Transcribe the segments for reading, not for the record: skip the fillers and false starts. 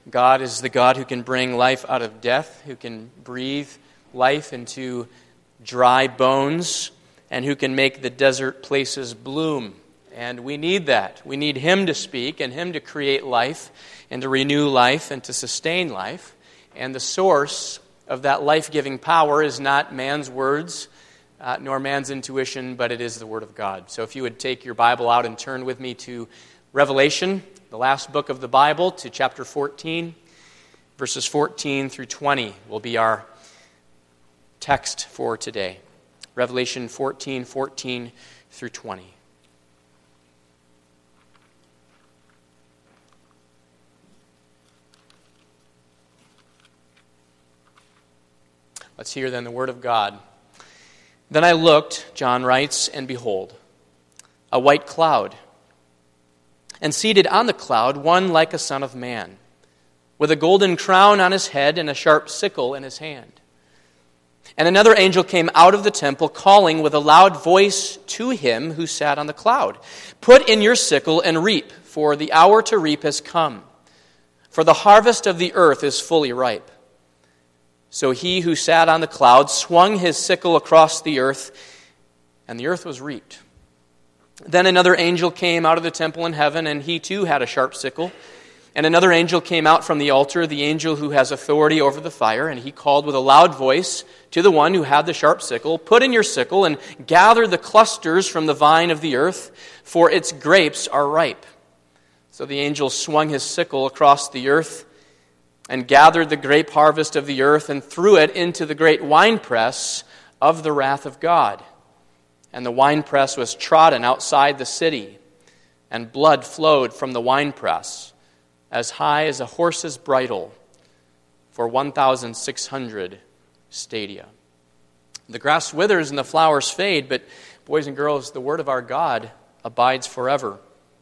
God is the God who can bring life out of death, who can breathe life into dry bones, and who can make the desert places bloom. And we need that. We need Him to speak and Him to create life and to renew life and to sustain life. And the source of that life-giving power is not man's words, nor man's intuition, but it is the Word of God. So if you would take your Bible out and turn with me to Revelation, the last book of the Bible, to chapter 14, verses 14 through 20 will be our text for today. Revelation 14 through 20. Let's hear then the Word of God. Then I looked, John writes, and behold, a white cloud, and seated on the cloud one like a son of man, with a golden crown on his head and a sharp sickle in his hand. And another angel came out of the temple, calling with a loud voice to him who sat on the cloud, "Put in your sickle and reap, for the hour to reap has come, for the harvest of the earth is fully ripe." So he who sat on the cloud swung his sickle across the earth, and the earth was reaped. Then another angel came out of the temple in heaven, and he too had a sharp sickle. And another angel came out from the altar, the angel who has authority over the fire, and he called with a loud voice to the one who had the sharp sickle, "Put in your sickle and gather the clusters from the vine of the earth, for its grapes are ripe." So the angel swung his sickle across the earth and gathered the grape harvest of the earth and threw it into the great winepress of the wrath of God. And the winepress was trodden outside the city, and blood flowed from the winepress as high as a horse's bridle for 1,600 stadia. The grass withers and the flowers fade, but boys and girls, the word of our God abides forever.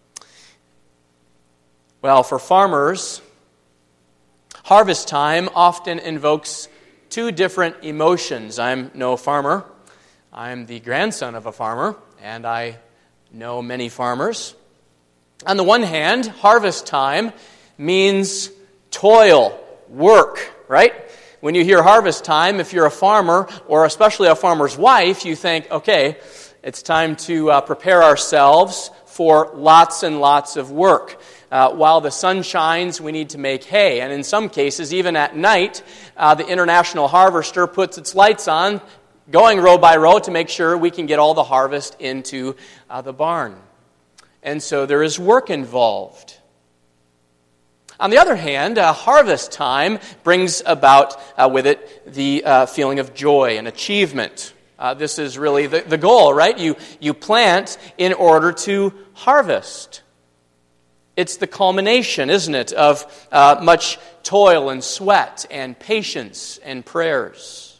Well, for farmers, harvest time often invokes two different emotions. I'm no farmer. I'm the grandson of a farmer, and I know many farmers. On the one hand, harvest time means toil, work, right? When you hear harvest time, if you're a farmer, or especially a farmer's wife, you think, okay, it's time to prepare ourselves for lots and lots of work. While the sun shines, we need to make hay. And in some cases, even at night, the International Harvester puts its lights on, going row by row to make sure we can get all the harvest into the barn. And so there is work involved. On the other hand, harvest time brings about with it the feeling of joy and achievement. This is really the goal, right? You plant in order to harvest. It's the culmination, isn't it, of much toil and sweat and patience and prayers.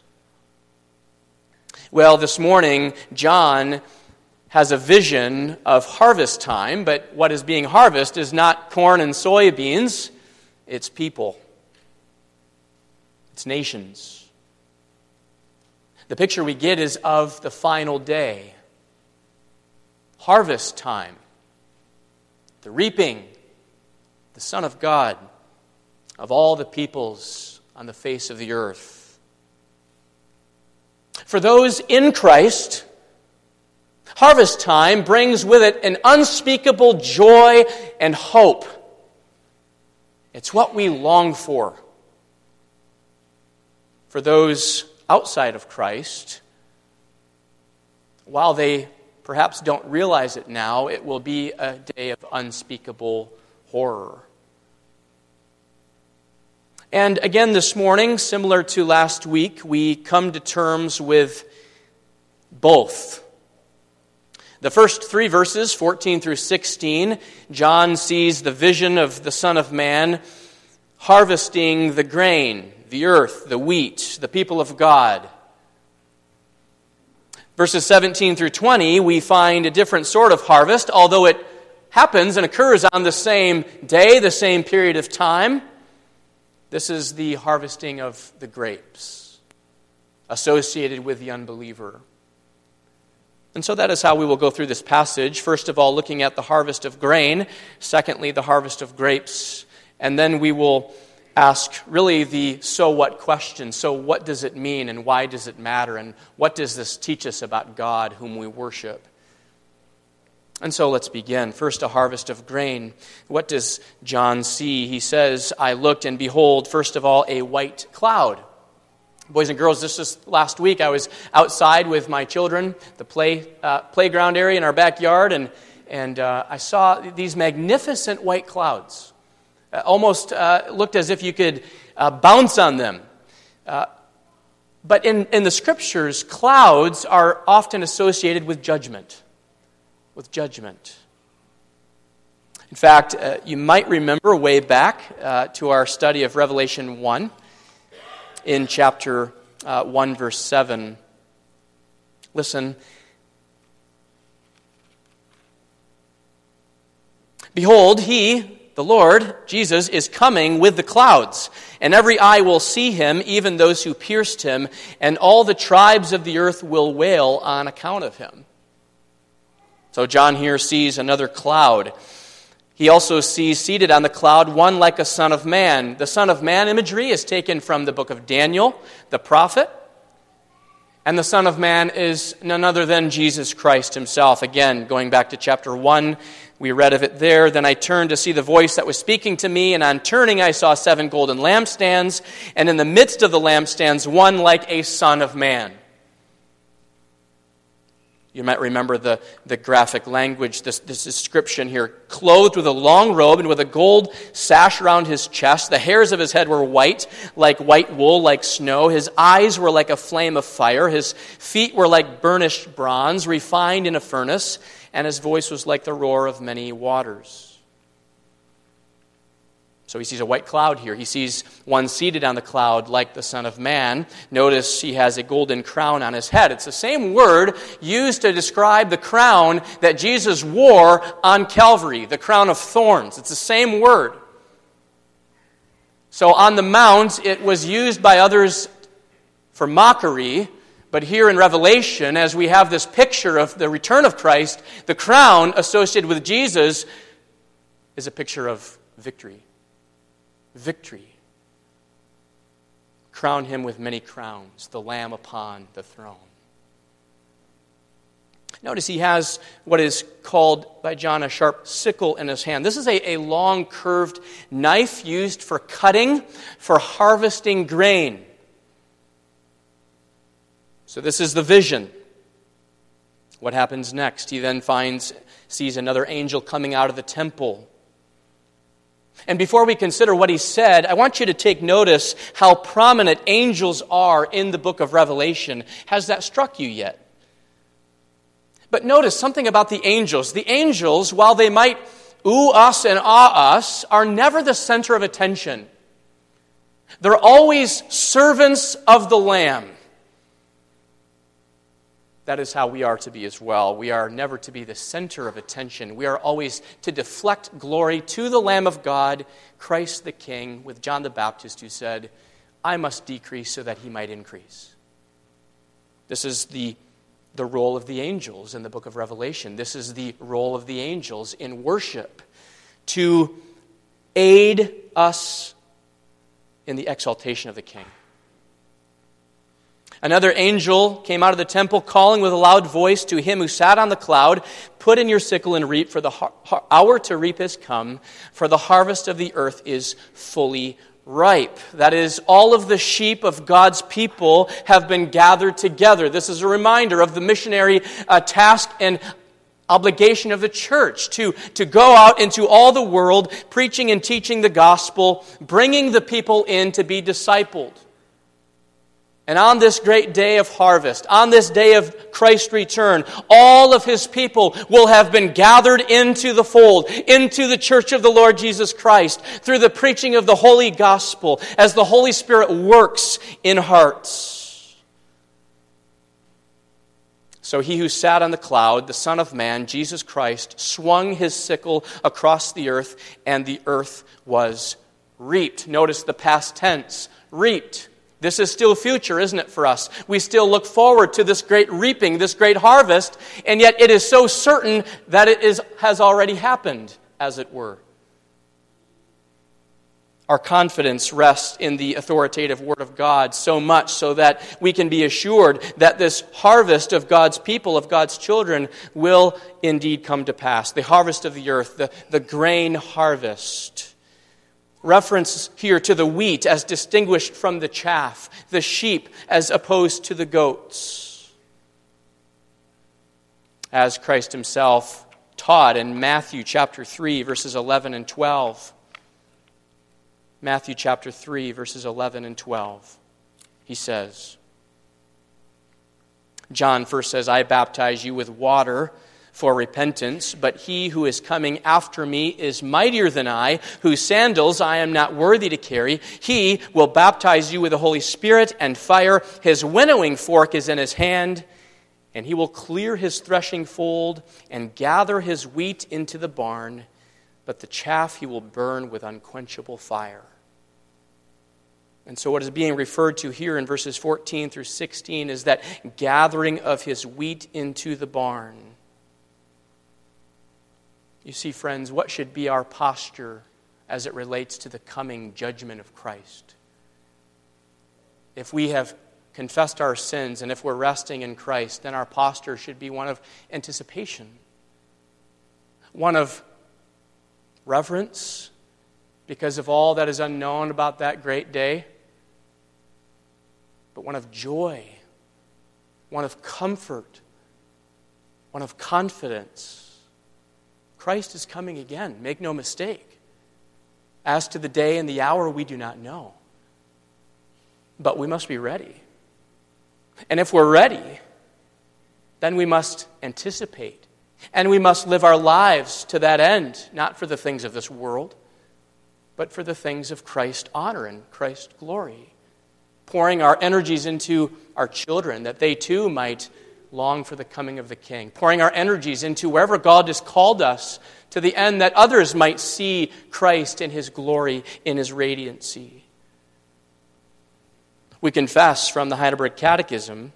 Well, this morning, John has a vision of harvest time, but what is being harvested is not corn and soybeans, it's people. It's nations. The picture we get is of the final day. Harvest time. The reaping, the Son of God, of all the peoples on the face of the earth. For those in Christ, harvest time brings with it an unspeakable joy and hope. It's what we long for. For those outside of Christ, while they perhaps don't realize it now, it will be a day of unspeakable horror. And again this morning, similar to last week, we come to terms with both. The first three verses, 14 through 16, John sees the vision of the Son of Man harvesting the grain, the earth, the wheat, the people of God. Verses 17 through 20, we find a different sort of harvest, although it happens and occurs on the same day, the same period of time. This is the harvesting of the grapes associated with the unbeliever. And so that is how we will go through this passage. First of all, looking at the harvest of grain. Secondly, the harvest of grapes. And then we will ask really the so what question. So what does it mean and why does it matter? And what does this teach us about God whom we worship? And so let's begin. First, a harvest of grain. What does John see? He says, I looked and behold, first of all, a white cloud. Boys and girls, this is last week. I was outside with my children, the playground area in our backyard, and I saw these magnificent white clouds. Almost looked as if you could bounce on them. But in the Scriptures, clouds are often associated with judgment. With judgment. In fact, you might remember way back to our study of Revelation 1 in chapter 1, verse 7. Listen. Behold, he, the Lord, Jesus, is coming with the clouds, and every eye will see him, even those who pierced him, and all the tribes of the earth will wail on account of him. So John here sees another cloud. He also sees seated on the cloud one like a son of man. The son of man imagery is taken from the book of Daniel, the prophet. And the son of man is none other than Jesus Christ himself. Again, going back to chapter 1, we read of it there. Then I turned to see the voice that was speaking to me, and on turning I saw 7 golden lampstands, and in the midst of the lampstands one like a son of man. You might remember the graphic language, this description here. Clothed with a long robe and with a gold sash around his chest. The hairs of his head were white, like white wool, like snow. His eyes were like a flame of fire. His feet were like burnished bronze, refined in a furnace. And his voice was like the roar of many waters. So he sees a white cloud here. He sees one seated on the cloud like the Son of Man. Notice he has a golden crown on his head. It's the same word used to describe the crown that Jesus wore on Calvary, the crown of thorns. It's the same word. So on the Mount, it was used by others for mockery, but here in Revelation, as we have this picture of the return of Christ, the crown associated with Jesus is a picture of victory. Victory. Crown him with many crowns, the Lamb upon the throne. Notice he has what is called by John a sharp sickle in his hand. This is a long curved knife used for cutting, for harvesting grain. So this is the vision. What happens next? He then sees another angel coming out of the temple. And before we consider what he said, I want you to take notice how prominent angels are in the book of Revelation. Has that struck you yet? But notice something about the angels. The angels, while they might ooh us and ah us, are never the center of attention. They're always servants of the Lamb. That is how we are to be as well. We are never to be the center of attention. We are always to deflect glory to the Lamb of God, Christ the King, with John the Baptist who said, I must decrease so that he might increase. This is the role of the angels in the book of Revelation. This is the role of the angels in worship, to aid us in the exaltation of the King. Another angel came out of the temple, calling with a loud voice to him who sat on the cloud, put in your sickle and reap, for the hour to reap has come, for the harvest of the earth is fully ripe. That is, all of the sheep of God's people have been gathered together. This is a reminder of the missionary task and obligation of the church to go out into all the world, preaching and teaching the gospel, bringing the people in to be discipled. And on this great day of harvest, on this day of Christ's return, all of his people will have been gathered into the fold, into the church of the Lord Jesus Christ, through the preaching of the holy gospel, as the Holy Spirit works in hearts. So he who sat on the cloud, the Son of Man, Jesus Christ, swung his sickle across the earth, and the earth was reaped. Notice the past tense, reaped. This is still future, isn't it, for us? We still look forward to this great reaping, this great harvest, and yet it is so certain that it has already happened, as it were. Our confidence rests in the authoritative Word of God, so much so that we can be assured that this harvest of God's people, of God's children, will indeed come to pass. The harvest of the earth, the grain harvest. Reference here to the wheat as distinguished from the chaff, the sheep as opposed to the goats. As Christ himself taught in Matthew chapter 3, verses 11 and 12. Matthew chapter 3, verses 11 and 12. He says, John first says, I baptize you with water for repentance, but he who is coming after me is mightier than I, whose sandals I am not worthy to carry. He will baptize you with the Holy Spirit and fire. His winnowing fork is in his hand, and he will clear his threshing fold and gather his wheat into the barn, but the chaff he will burn with unquenchable fire. And so what is being referred to here in verses 14 through 16 is that gathering of his wheat into the barn. You see, friends, what should be our posture as it relates to the coming judgment of Christ? If we have confessed our sins and if we're resting in Christ, then our posture should be one of anticipation, one of reverence because of all that is unknown about that great day, but one of joy, one of comfort, one of confidence. Christ is coming again, make no mistake. As to the day and the hour, we do not know. But we must be ready. And if we're ready, then we must anticipate. And we must live our lives to that end, not for the things of this world, but for the things of Christ's honor and Christ's glory. Pouring our energies into our children, that they too might long for the coming of the King. Pouring our energies into wherever God has called us, to the end that others might see Christ in his glory, in his radiancy. We confess from the Heidelberg Catechism,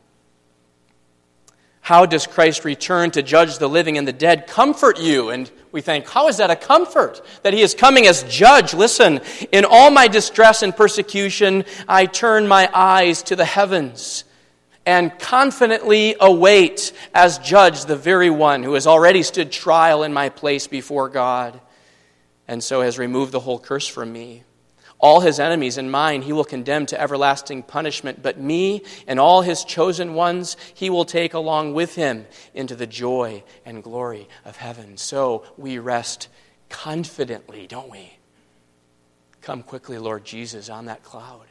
how does Christ return to judge the living and the dead comfort you? And we think, how is that a comfort? That he is coming as judge. Listen, in all my distress and persecution, I turn my eyes to the heavens and confidently await as judge the very one who has already stood trial in my place before God, and so has removed the whole curse from me. All his enemies and mine he will condemn to everlasting punishment, but me and all his chosen ones he will take along with him into the joy and glory of heaven. So we rest confidently, don't we? Come quickly, Lord Jesus, on that cloud.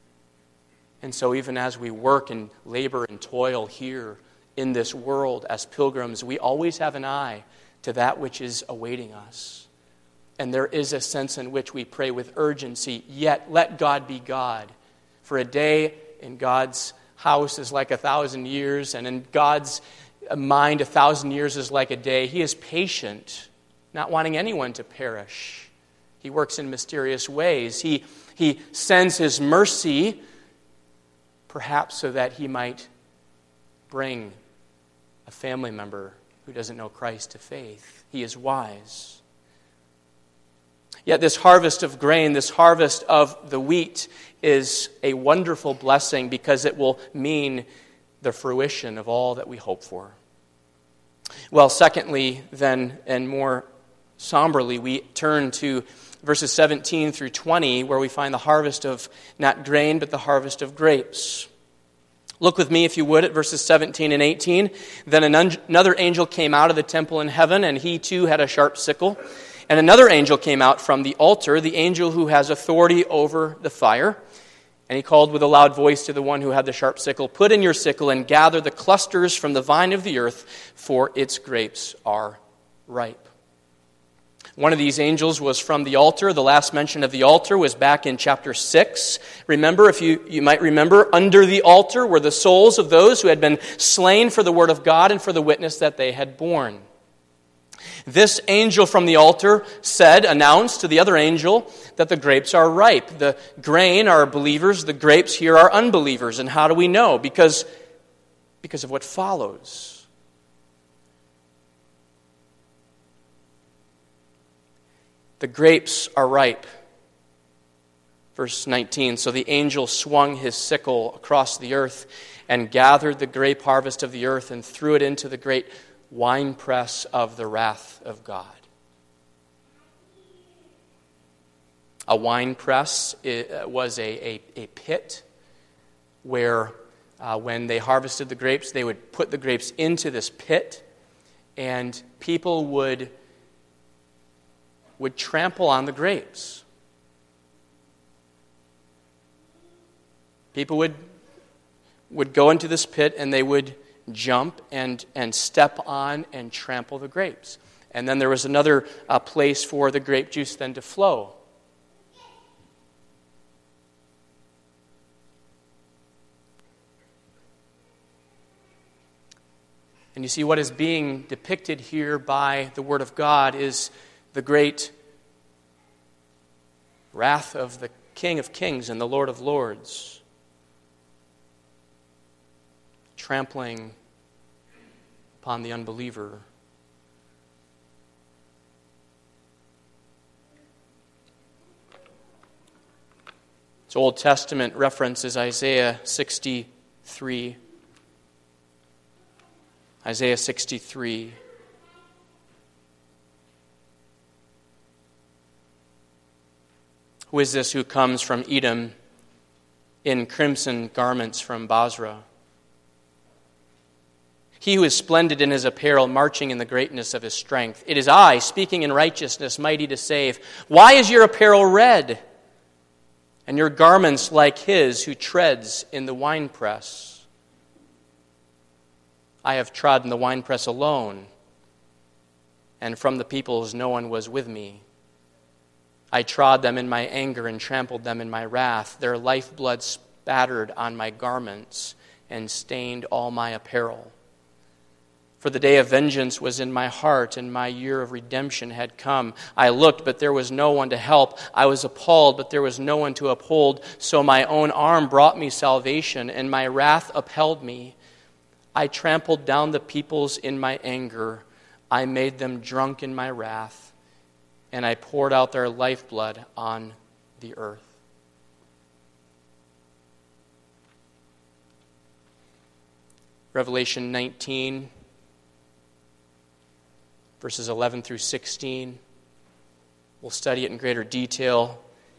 And so even as we work and labor and toil here in this world as pilgrims, we always have an eye to that which is awaiting us. And there is a sense in which we pray with urgency, yet let God be God. For a day in God's house is like 1,000 years, and in God's mind 1,000 years is like a day. He is patient, not wanting anyone to perish. He works in mysterious ways. He sends his mercy, perhaps so that he might bring a family member who doesn't know Christ to faith. He is wise. Yet this harvest of grain, this harvest of the wheat, is a wonderful blessing because it will mean the fruition of all that we hope for. Well, secondly, then, and more somberly, we turn to verses 17 through 20, where we find the harvest of not grain, but the harvest of grapes. Look with me, if you would, at verses 17 and 18. Then another angel came out of the temple in heaven, and he too had a sharp sickle. And another angel came out from the altar, the angel who has authority over the fire. And he called with a loud voice to the one who had the sharp sickle, "Put in your sickle and gather the clusters from the vine of the earth, for its grapes are ripe." One of these angels was from the altar. The last mention of the altar was back in chapter 6. Remember, if you might remember, under the altar were the souls of those who had been slain for the word of God and for the witness that they had borne. This angel from the altar announced to the other angel that the grapes are ripe. The grain are believers, the grapes here are unbelievers. And how do we know? Because of what follows. The grapes are ripe. Verse 19, so the angel swung his sickle across the earth and gathered the grape harvest of the earth and threw it into the great winepress of the wrath of God. A winepress was a pit where when they harvested the grapes, they would put the grapes into this pit, and people would trample on the grapes. People would go into this pit and they would jump and step on and trample the grapes. And then there was another place for the grape juice then to flow. And you see, what is being depicted here by the Word of God is the great wrath of the King of Kings and the Lord of Lords, trampling upon the unbeliever. This Old Testament reference is Isaiah 63. Isaiah 63. Who is this who comes from Edom in crimson garments from Basra? He who is splendid in his apparel, marching in the greatness of his strength. It is I, speaking in righteousness, mighty to save. Why is your apparel red, and your garments like his who treads in the winepress? I have trodden the winepress alone, and from the peoples no one was with me. I trod them in my anger and trampled them in my wrath. Their lifeblood spattered on my garments and stained all my apparel. For the day of vengeance was in my heart, and my year of redemption had come. I looked, but there was no one to help. I was appalled, but there was no one to uphold. So my own arm brought me salvation, and my wrath upheld me. I trampled down the peoples in my anger. I made them drunk in my wrath, and I poured out their lifeblood on the earth. Revelation 19, verses 11 through 16. We'll study it in greater detail.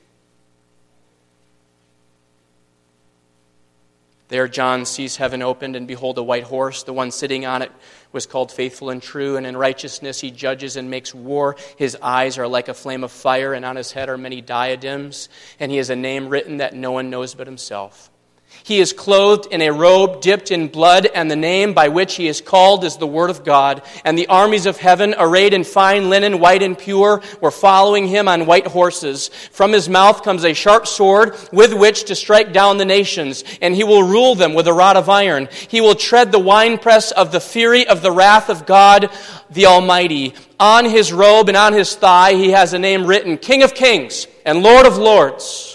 There John sees heaven opened, and behold, a white horse. The one sitting on it was called Faithful and True, and in righteousness he judges and makes war. His eyes are like a flame of fire, and on his head are many diadems, and he has a name written that no one knows but himself. He is clothed in a robe dipped in blood, and the name by which he is called is the Word of God. And the armies of heaven, arrayed in fine linen, white and pure, were following him on white horses. From his mouth comes a sharp sword with which to strike down the nations, and he will rule them with a rod of iron. He will tread the winepress of the fury of the wrath of God the Almighty. On his robe and on his thigh he has a name written, King of Kings and Lord of Lords.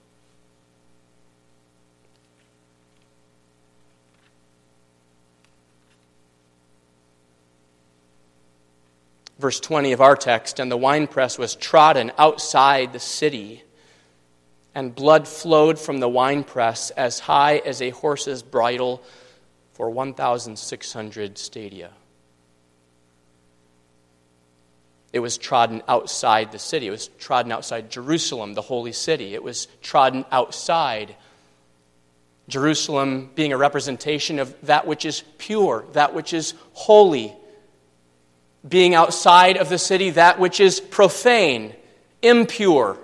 Verse 20 of our text, and the winepress was trodden outside the city, and blood flowed from the winepress as high as a horse's bridle for 1,600 stadia. It was trodden outside the city. It was trodden outside Jerusalem, the holy city. It was trodden outside. Jerusalem being a representation of that which is pure, that which is holy. Being outside of the city, that which is profane, impure.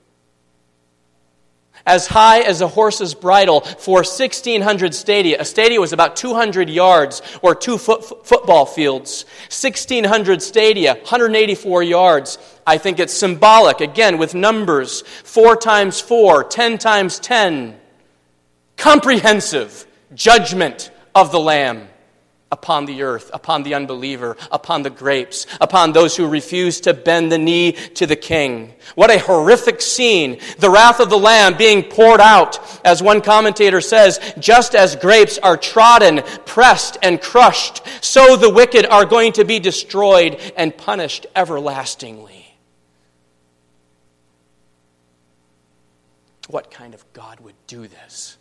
As high as a horse's bridle for 1,600 stadia. A stadia was about 200 yards or 2 football fields. 1,600 stadia, 184 yards. I think it's symbolic, again, with numbers. 4 times 4, 10 times 10. Comprehensive judgment of the Lamb upon the earth, upon the unbeliever, upon the grapes, upon those who refuse to bend the knee to the King. What a horrific scene. The wrath of the Lamb being poured out, as one commentator says, just as grapes are trodden, pressed, and crushed, so the wicked are going to be destroyed and punished everlastingly. What kind of God would do this?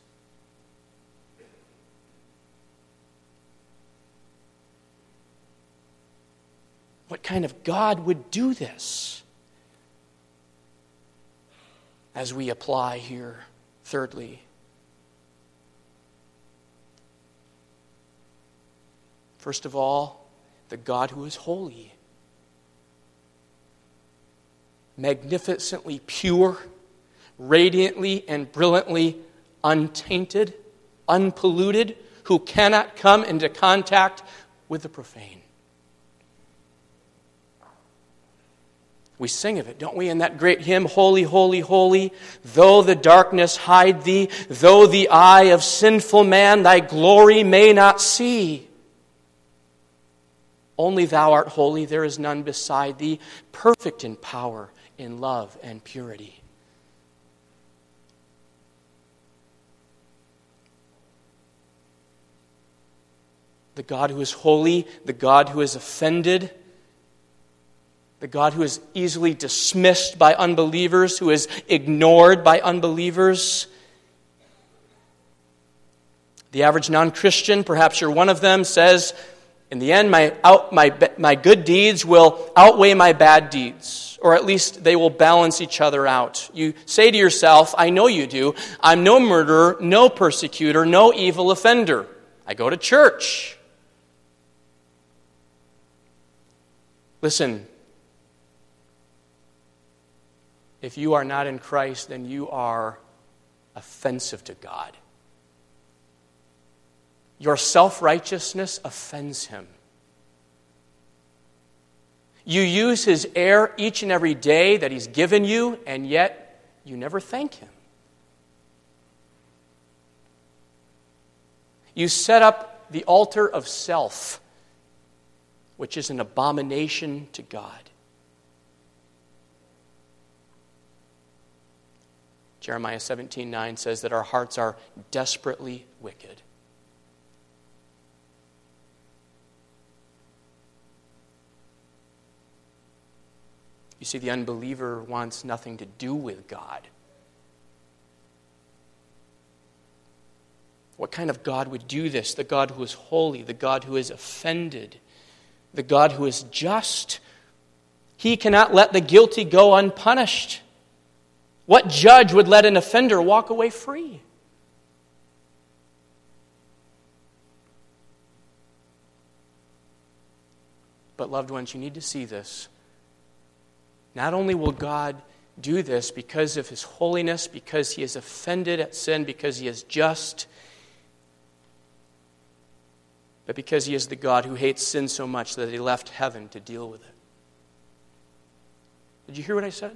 What kind of God would do this? As we apply here, thirdly, first of all, the God who is holy, magnificently pure, radiantly and brilliantly untainted, unpolluted, who cannot come into contact with the profane. We sing of it, don't we, in that great hymn, Holy, holy, holy, though the darkness hide thee, though the eye of sinful man thy glory may not see. Only thou art holy, there is none beside thee, perfect in power, in love and purity. The God who is holy, the God who is offended, the God who is easily dismissed by unbelievers, who is ignored by unbelievers. The average non-Christian, perhaps you're one of them, says, in the end, my good deeds will outweigh my bad deeds, or at least they will balance each other out. You say to yourself, I know you do, I'm no murderer, no persecutor, no evil offender. I go to church. Listen, if you are not in Christ, then you are offensive to God. Your self-righteousness offends Him. You use His air each and every day that He's given you, and yet you never thank Him. You set up the altar of self, which is an abomination to God. Jeremiah 17:9 says that our hearts are desperately wicked. You see, the unbeliever wants nothing to do with God. What kind of God would do this? The God who is holy, the God who is offended, the God who is just. He cannot let the guilty go unpunished. What judge would let an offender walk away free? But loved ones, you need to see this. Not only will God do this because of His holiness, because He is offended at sin, because He is just, but because He is the God who hates sin so much that He left heaven to deal with it. Did you hear what I said?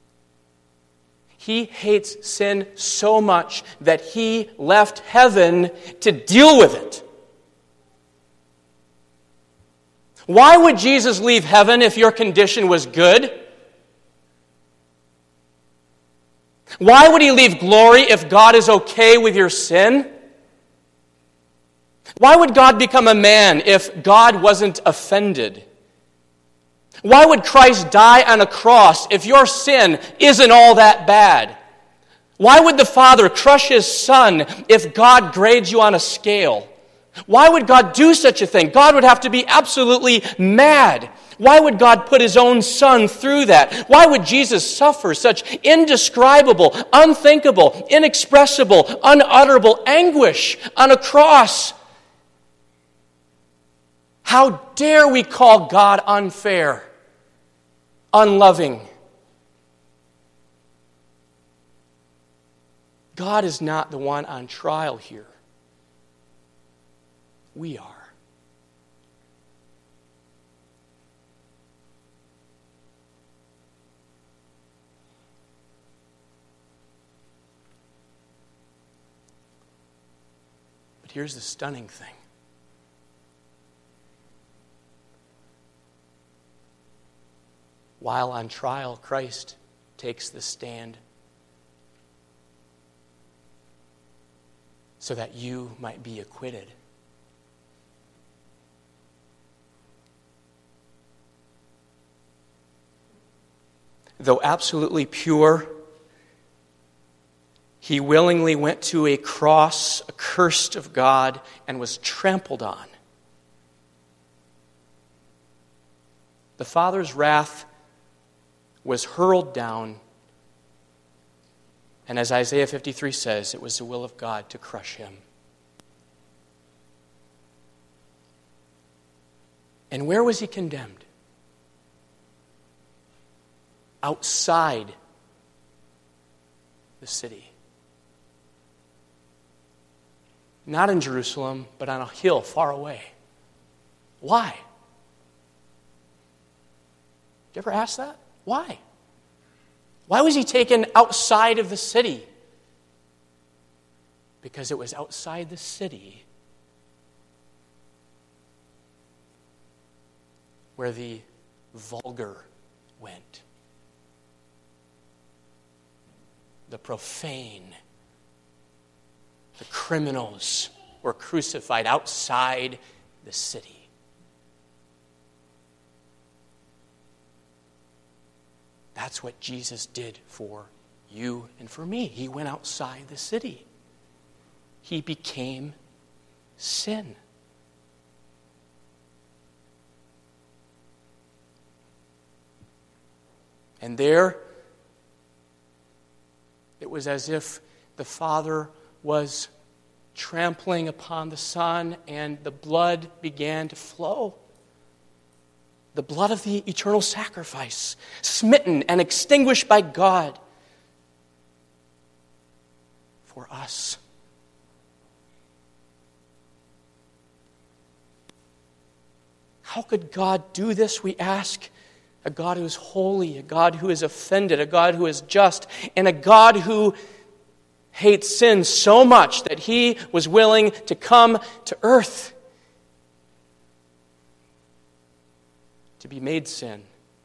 He hates sin so much that He left heaven to deal with it. Why would Jesus leave heaven if your condition was good? Why would He leave glory if God is okay with your sin? Why would God become a man if God wasn't offended? Why would Christ die on a cross if your sin isn't all that bad? Why would the Father crush His Son if God grades you on a scale? Why would God do such a thing? God would have to be absolutely mad. Why would God put His own Son through that? Why would Jesus suffer such indescribable, unthinkable, inexpressible, unutterable anguish on a cross? How dare we call God unfair, unloving? God is not the one on trial here. We are. But here's the stunning thing. While on trial, Christ takes the stand so that you might be acquitted. Though absolutely pure, He willingly went to a cross, accursed of God, and was trampled on. The Father's wrath was hurled down, and as Isaiah 53 says, it was the will of God to crush him. And where was he condemned? Outside the city. Not in Jerusalem, but on a hill far away. Why? Did you ever ask that? Why? Why was he taken outside of the city? Because it was outside the city where the vulgar went. The profane, the criminals were crucified outside the city. That's what Jesus did for you and for me. He went outside the city. He became sin. And there, it was as if the Father was trampling upon the Son and the blood began to flow. The blood of the eternal sacrifice, smitten and extinguished by God for us. How could God do this, we ask? A God who is holy, a God who is offended, a God who is just, and a God who hates sin so much that he was willing to come to earth to be made sin,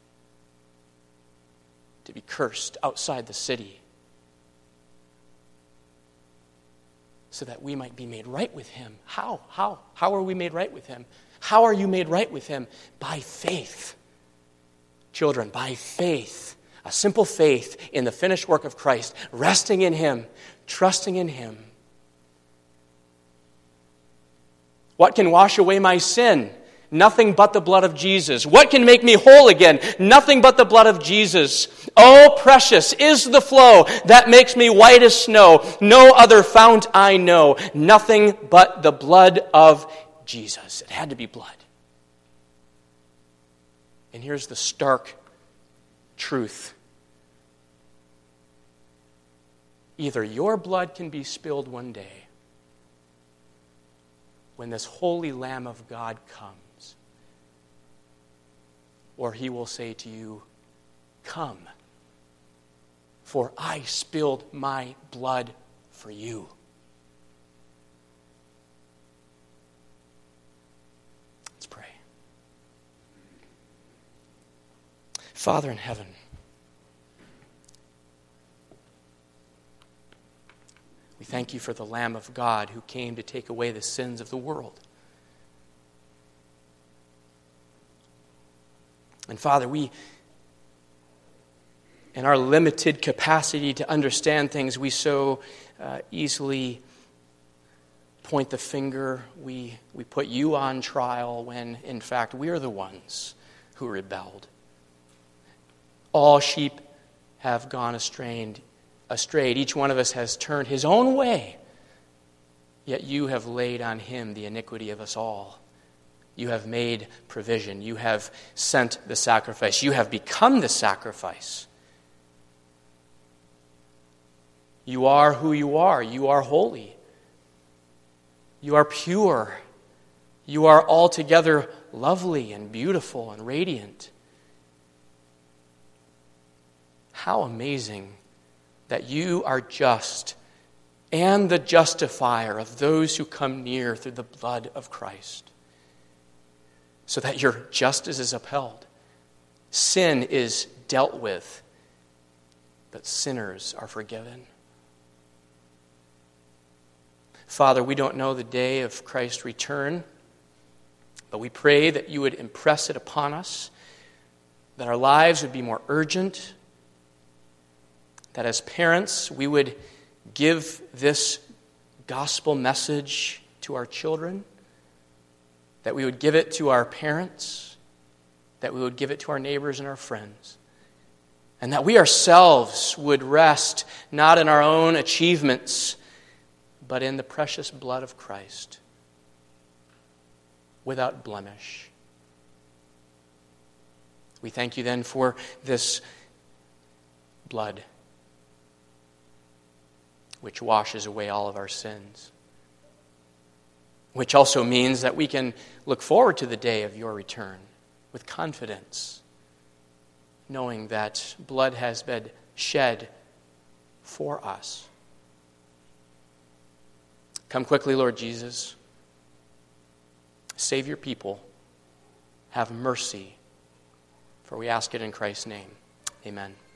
to be cursed outside the city, so that we might be made right with him. How? How are we made right with him? How are you made right with him? By faith. Children, by faith, a simple faith in the finished work of Christ, resting in him, trusting in him. What can wash away my sin? Nothing but the blood of Jesus. What can make me whole again? Nothing but the blood of Jesus. Oh, precious is the flow that makes me white as snow. No other fount I know. Nothing but the blood of Jesus. It had to be blood. And here's the stark truth. Either your blood can be spilled one day when this holy Lamb of God comes, or he will say to you, "Come, for I spilled my blood for you." Let's pray. Father in heaven, we thank you for the Lamb of God who came to take away the sins of the world. And Father, we, in our limited capacity to understand things, we so easily point the finger. We put you on trial when, in fact, we are the ones who rebelled. All sheep have gone astray. Each one of us has turned his own way. Yet you have laid on him the iniquity of us all. You have made provision. You have sent the sacrifice. You have become the sacrifice. You are who you are. You are holy. You are pure. You are altogether lovely and beautiful and radiant. How amazing that you are just and the justifier of those who come near through the blood of Christ, so that your justice is upheld. Sin is dealt with, but sinners are forgiven. Father, we don't know the day of Christ's return, but we pray that you would impress it upon us, that our lives would be more urgent, that as parents we would give this gospel message to our children, that we would give it to our parents, that we would give it to our neighbors and our friends, and that we ourselves would rest not in our own achievements, but in the precious blood of Christ, without blemish. We thank you then for this blood, which washes away all of our sins, which also means that we can look forward to the day of your return with confidence, knowing that blood has been shed for us. Come quickly, Lord Jesus. Save your people. Have mercy. For we ask it in Christ's name. Amen.